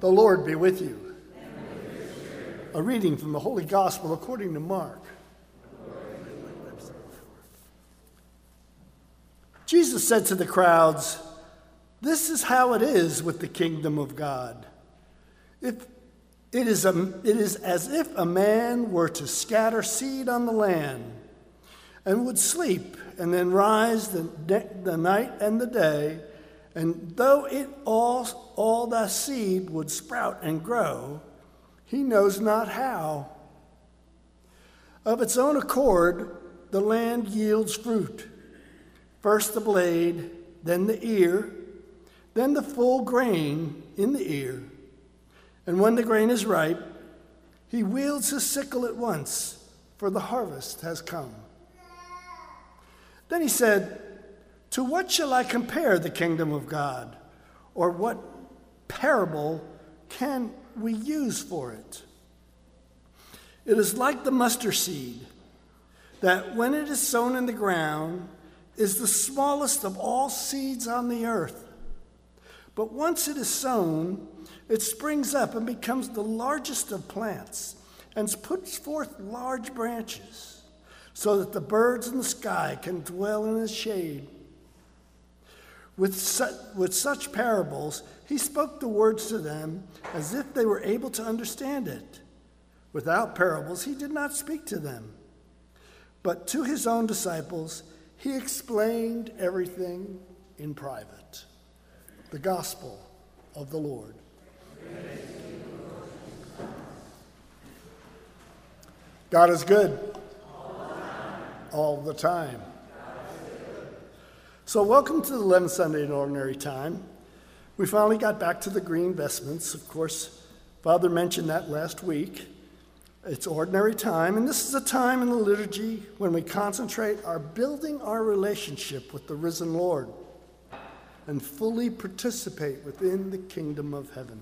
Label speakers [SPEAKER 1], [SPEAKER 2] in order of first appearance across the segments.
[SPEAKER 1] The Lord be with you. And with your spirit. A reading from the Holy Gospel according to Mark. Jesus said to the crowds, "This is how it is with the kingdom of God. It is as if a man were to scatter seed on the land and would sleep and then rise the night and the day, and though all the seed would sprout and grow, he knows not how. Of its own accord, the land yields fruit, first the blade, then the ear, then the full grain in the ear. And when the grain is ripe, he wields his sickle at once, for the harvest has come." Then he said, "To what shall I compare the kingdom of God? Or what parable can we use for it? It is like the mustard seed, that when it is sown in the ground, is the smallest of all seeds on the earth. But once it is sown, it springs up and becomes the largest of plants and puts forth large branches, so that the birds in the sky can dwell in its shade." With such parables, he spoke the words to them as if they were able to understand it. Without parables, he did not speak to them. But to his own disciples, he explained everything in private. The Gospel of the Lord. God is good all the time. So welcome to the 11th Sunday in Ordinary Time. We finally got back to the green vestments. Of course, Father mentioned that last week. It's ordinary time, and this is a time in the liturgy when we concentrate on building our relationship with the risen Lord and fully participate within the kingdom of heaven.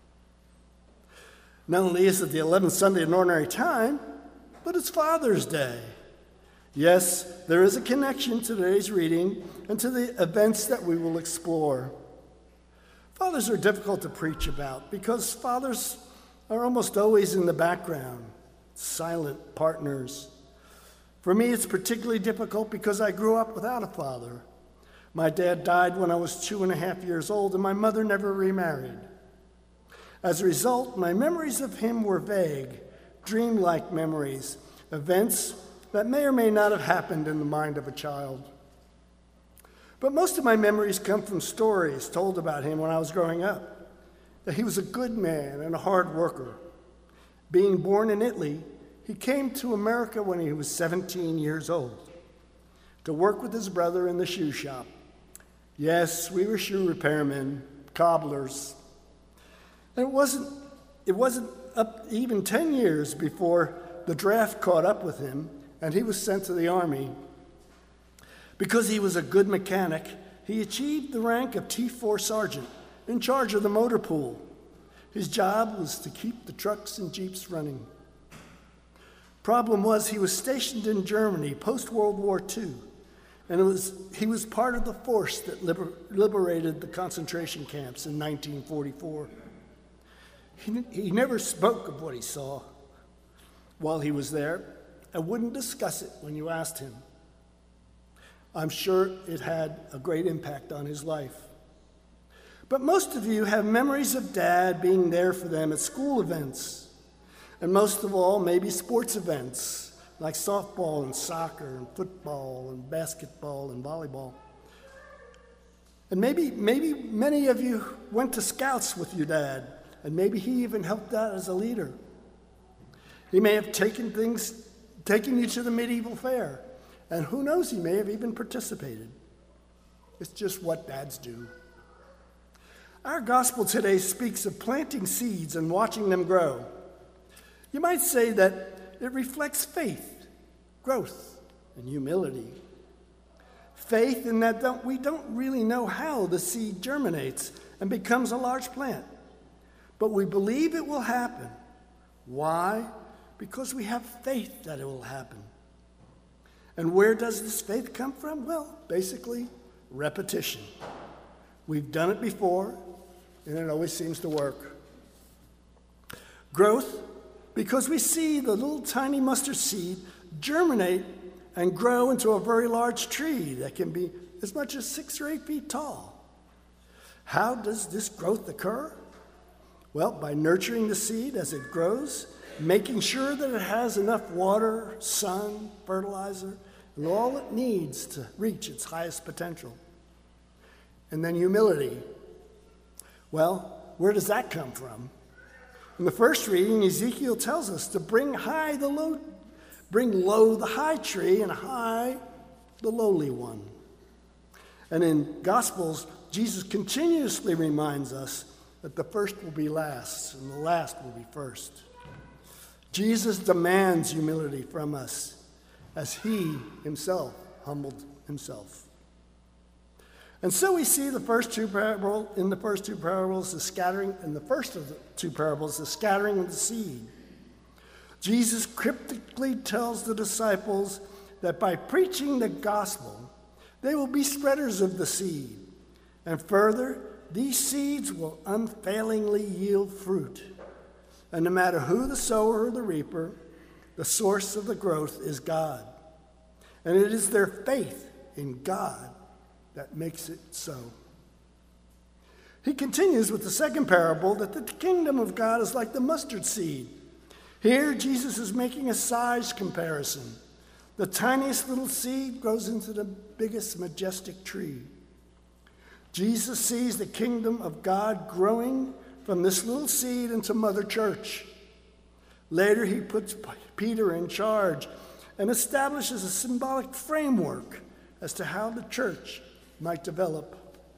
[SPEAKER 1] Not only is it the 11th Sunday in Ordinary Time, but it's Father's Day. Yes, there is a connection to today's reading and to the events that we will explore. Fathers are difficult to preach about because fathers are almost always in the background, silent partners. For me, it's particularly difficult because I grew up without a father. My dad died when I was 2.5 years old, and my mother never remarried. As a result, my memories of him were vague, dreamlike memories, events that may or may not have happened in the mind of a child. But most of my memories come from stories told about him when I was growing up, that he was a good man and a hard worker. Being born in Italy, he came to America when he was 17 years old to work with his brother in the shoe shop. Yes, we were shoe repairmen, cobblers. And it wasn't up even 10 years before the draft caught up with him and he was sent to the Army. Because he was a good mechanic, he achieved the rank of T4 sergeant in charge of the motor pool. His job was to keep the trucks and jeeps running. Problem was, he was stationed in Germany post-World War II, and he was part of the force that liberated the concentration camps in 1944. He never spoke of what he saw while he was there and wouldn't discuss it when you asked him. I'm sure it had a great impact on his life. But most of you have memories of Dad being there for them at school events, and most of all, maybe sports events like softball and soccer and football and basketball and volleyball. And maybe many of you went to Scouts with your dad, and maybe he even helped out as a leader. He may have taken you to the medieval fair, and who knows, he may have even participated. It's just what dads do. Our gospel today speaks of planting seeds and watching them grow. You might say that it reflects faith, growth, and humility. Faith in that we don't really know how the seed germinates and becomes a large plant, but we believe it will happen. Why? Because we have faith that it will happen. And where does this faith come from? Well, basically, repetition. We've done it before, and it always seems to work. Growth, because we see the little tiny mustard seed germinate and grow into a very large tree that can be as much as 6 or 8 feet tall. How does this growth occur? Well, by nurturing the seed as it grows, making sure that it has enough water, sun, fertilizer, and all it needs to reach its highest potential. And then humility. Well, where does that come from? In the first reading, Ezekiel tells us to bring low the high tree and high the lowly one. And in Gospels, Jesus continuously reminds us that the first will be last and the last will be first. Jesus demands humility from us as he himself humbled himself. And so we see in the first two parables, the scattering, in the first of the two parables, the scattering of the seed. Jesus cryptically tells the disciples that by preaching the gospel, they will be spreaders of the seed. And further, these seeds will unfailingly yield fruit. And no matter who the sower or the reaper, the source of the growth is God. And it is their faith in God that makes it so. He continues with the second parable that the kingdom of God is like the mustard seed. Here, Jesus is making a size comparison. The tiniest little seed grows into the biggest majestic tree. Jesus sees the kingdom of God growing from this little seed into Mother Church. Later, he puts Peter in charge and establishes a symbolic framework as to how the church might develop.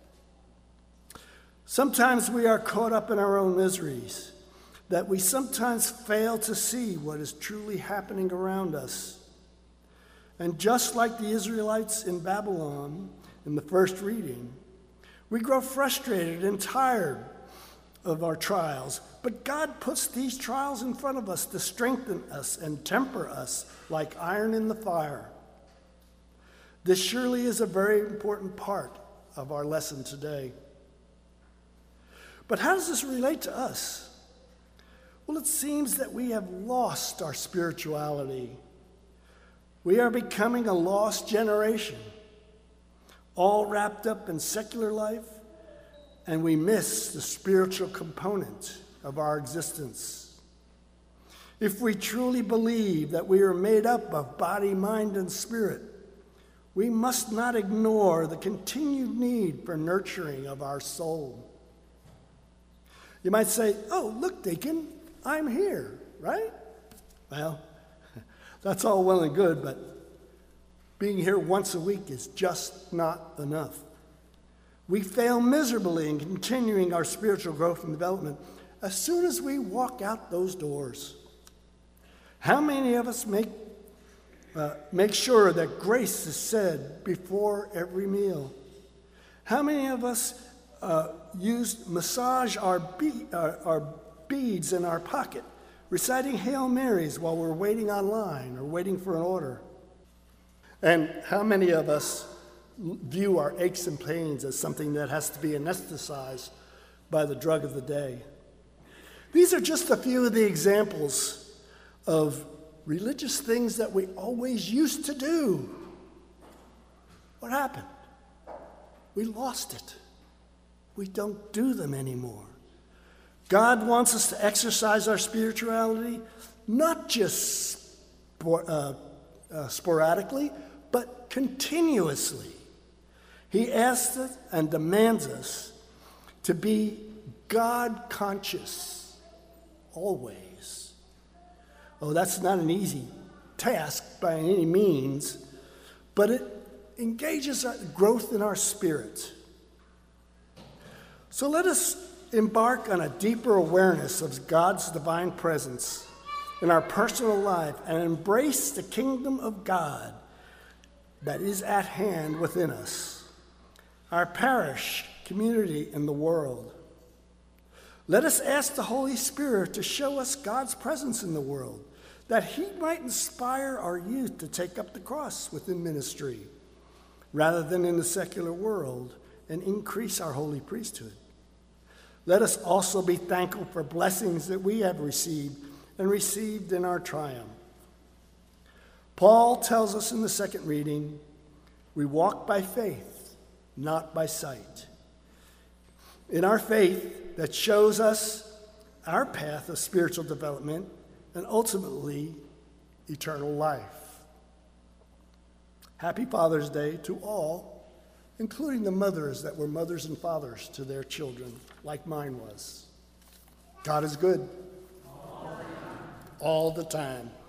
[SPEAKER 1] Sometimes we are caught up in our own miseries, that we sometimes fail to see what is truly happening around us. And just like the Israelites in Babylon in the first reading, we grow frustrated and tired of our trials, but God puts these trials in front of us to strengthen us and temper us like iron in the fire. This surely is a very important part of our lesson today. But how does this relate to us? Well, it seems that we have lost our spirituality. We are becoming a lost generation, all wrapped up in secular life, and we miss the spiritual component of our existence. If we truly believe that we are made up of body, mind, and spirit, we must not ignore the continued need for nurturing of our soul. You might say, "Oh, look, Deacon, I'm here," right? Well, that's all well and good, but being here once a week is just not enough. We fail miserably in continuing our spiritual growth and development as soon as we walk out those doors. How many of us make sure that grace is said before every meal? How many of us massage our beads in our pocket, reciting Hail Marys while we're waiting online or waiting for an order? And how many of us view our aches and pains as something that has to be anesthetized by the drug of the day? These are just a few of the examples of religious things that we always used to do. What happened? We lost it. We don't do them anymore. God wants us to exercise our spirituality, not just sporadically, but continuously. He asks us and demands us to be God-conscious, always. Oh, that's not an easy task by any means, but it engages our growth in our spirit. So let us embark on a deeper awareness of God's divine presence in our personal life and embrace the kingdom of God that is at hand within us, our parish, community, and the world. Let us ask the Holy Spirit to show us God's presence in the world, that he might inspire our youth to take up the cross within ministry rather than in the secular world and increase our holy priesthood. let us also be thankful for blessings that we have received and received in our triumph. Paul tells us in the second reading, we walk by faith, not by sight. In our faith that shows us our path of spiritual development and ultimately eternal life. Happy Father's Day to all, including the mothers that were mothers and fathers to their children, like mine was. God is good. All the time.